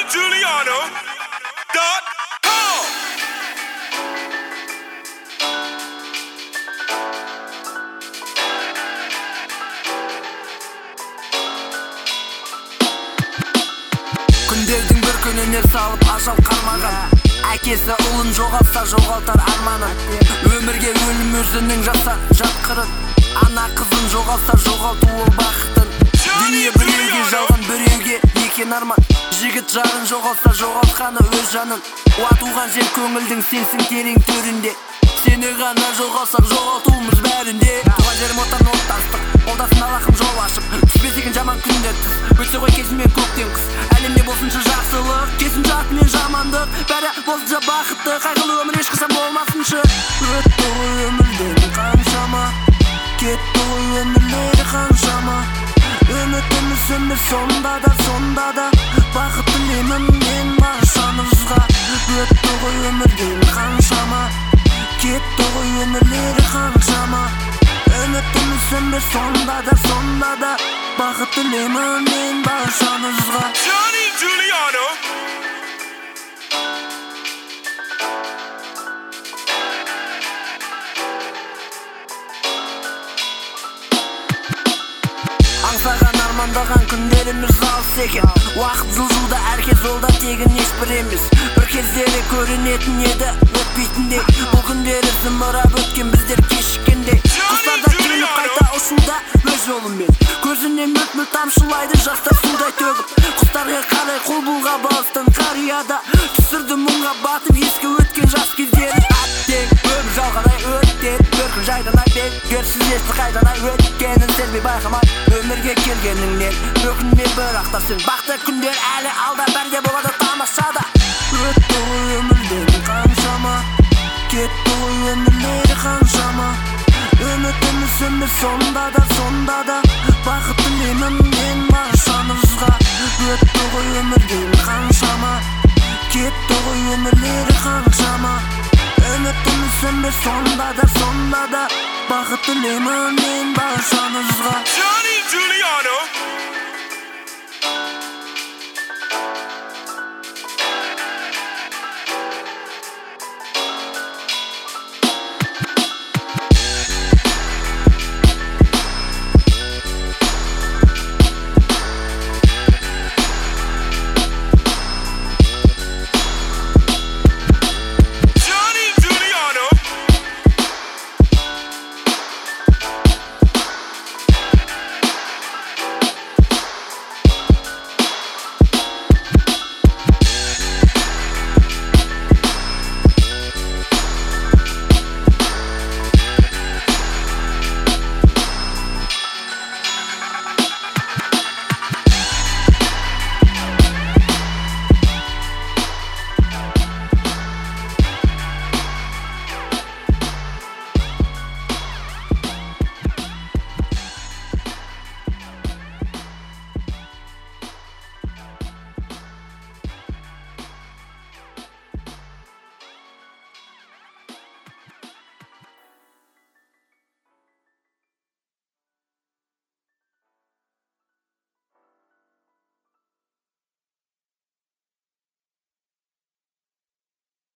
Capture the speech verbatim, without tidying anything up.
Giuliano dot com. Күндердің бір күніне салып ажал қармаған, әкесі ұлын жоғалтса жоғалтар арманын. Өмірге өлім өзінің жаса жатқырын, ана қызын жоғалтса жоғалту ол бақытын. Дүние біреуге жалған, біреуге екен арман. Жігіт жарын жоғалтса жоғалтқаны өз жанын. Уатуған жер көңілдің сенсің терең төрінде. Сені ғана жоғалсақ жоғалтуымыз бәрінде. Туған жерім отан оттастық, олдасын алақым жол ашып. Түспес екен жаман күндер түс, өтсе ғой кезімен көктен қыс. Әлемде болсыншы жақсылық, кесінші атымен жамандық. Бәрі болсынша бақытты, қайғылы өмір ешқашан болмасыншы. Өтті ғой өмірден қаншама, кетті ғой өмірлері қаншама. Үмітіміз өмір сонда да, сонда да бақыт тілеймін мен баршамызға. Өтті ғой өмірден қаншама, кетті ғой өмірлері қаншама. Үмітіміз өмір сонда да, сонда да бақыт тілеймін мен баршамызға. Johnny Giuliano. Аңсаған армандаған күндеріміз алыс екен. Уақыт жылжуда әркез жолда тегін ешбір емес. Бір кездері көрінетін еді өтпейтіндей. Бұл күндері зымырап өткен біздер кешіккендей. Құстарда келіп қайта ұшуда өз жолымен. Көзінен мөлт-мөлт тамшылайды жастар судай төгіп. Құстарға қарай қол бұлға балыстан қарияда. Түсірді мұңға батып ескі өткен жас кездері. Аттен өмір жалғанай өттен, бір күн жайданай бекерсіз есті қайданай өткенін сезбей байқамай. Өмірге келгеніңнен өкінме бірақтар сен. Бақты күндер әлі алда, бәрде болады тамашада. Өтті ғой өмірден қаншама, кетті ғой өмірлері қаншама. Үмітіміз өмір сонда да, сонда да бақыт тілеймін мен баршамызға. Өтті ғой өмірден қаншама, кетті ғой өмірлері қаншама. Үмітіміз өмір сонда да, сонда да бақыт тілеймін мен баршамызға.